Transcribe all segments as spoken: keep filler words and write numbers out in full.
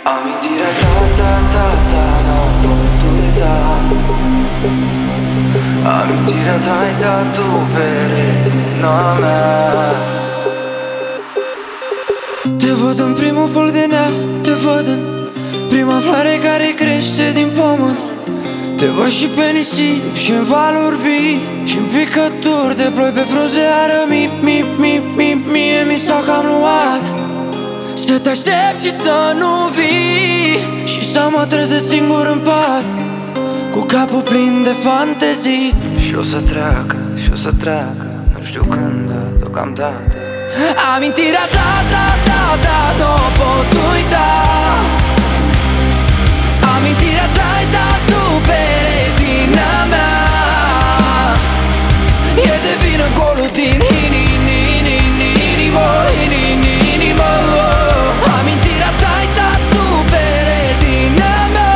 Amintirea ta, ta, ta, ta, n-o pot uita. Amintirea ta ai dat tu pe retina mea. Te văd în primul foc de nea, te văd în prima floare care crește din pământ. Te văd și pe nisip și în valuri vii și în picături de ploi pe frunze arămii. Mi, mi, mi, mie mi s-a cam luat să te aștept și să nu vii și să mă trezesc singur în pat cu capul plin de fantezii. Și o să treacă, și o să treacă, nu știu când, dar deocamdată amintirea ta, ta, ta, ta, n-o pot uita. Amintirea ta ai dat tu pe retina mea. E de vină golul din inimă, inimă. Amintirea ta ai dat tu pe retina mea.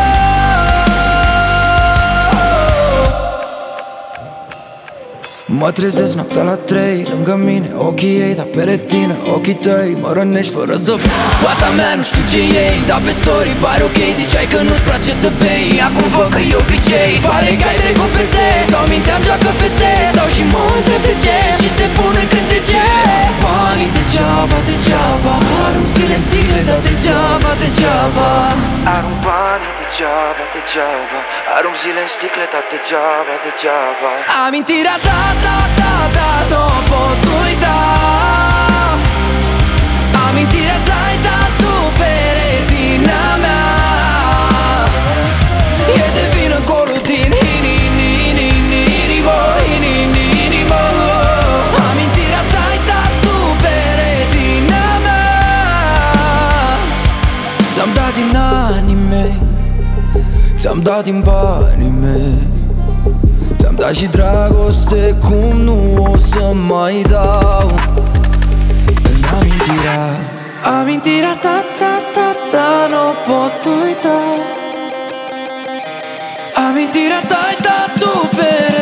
Mă trezesc noaptea la trei, lângă mine ochii ei, dar pe retină ochii tăi mă rănești fără să fata mea, nu știu ce ei, dar pe story pare ok. Ziceai că nu-ți place să bei, acum văd că e obicei. Pare că ai trecut peste, sau minteam, joacă feste, sau și mă întreb de ce și te pun în cântece. Banii degeaba, degeaba, arunc zile în sticle, dar degeaba, degeaba. Arunc banii degeaba, degeaba, arunc zile în sticle, dar degeaba, degeaba. Amintirea ta, ta, ta, ta, n-o pot uita. Amintirea ta ai dat tu pe retina mea. E de vină golul din inimă, inimă. Amintirea ta ai dat tu pe retina mea. Ți-am dat din anii mei, ți-am dat din banii mei, ți-am dat și dragoste cum nu o să mai dau. În amintirea, amintirea ta, ta, ta, ta, n-o pot uita. Amintirea ta ai dat tu pe